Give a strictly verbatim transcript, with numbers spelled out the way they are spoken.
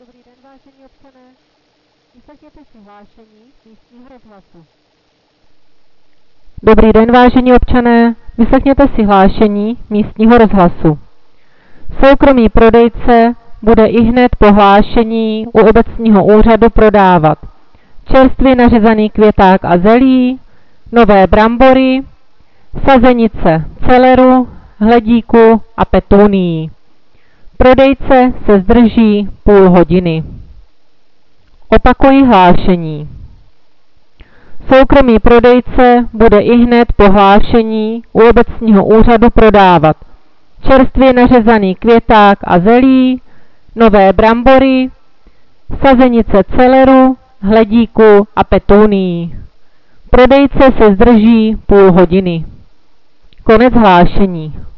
Dobrý den, vážení občané. Vyslechněte si hlášení místního rozhlasu. Dobrý den, vážení občané. Vyslechněte si hlášení místního rozhlasu. Soukromý prodejce bude ihned po hlášení u obecního úřadu prodávat čerstvě nařezaný květák a zelí, nové brambory, sazenice celeru, hledíku a petunií. Prodejce se zdrží půl hodiny. Opakuji hlášení. Soukromý prodejce bude ihned po hlášení u obecního úřadu prodávat čerstvě nařezaný květák a zelí, nové brambory, sazenice celeru, hledíku a petunií. Prodejce se zdrží půl hodiny. Konec hlášení.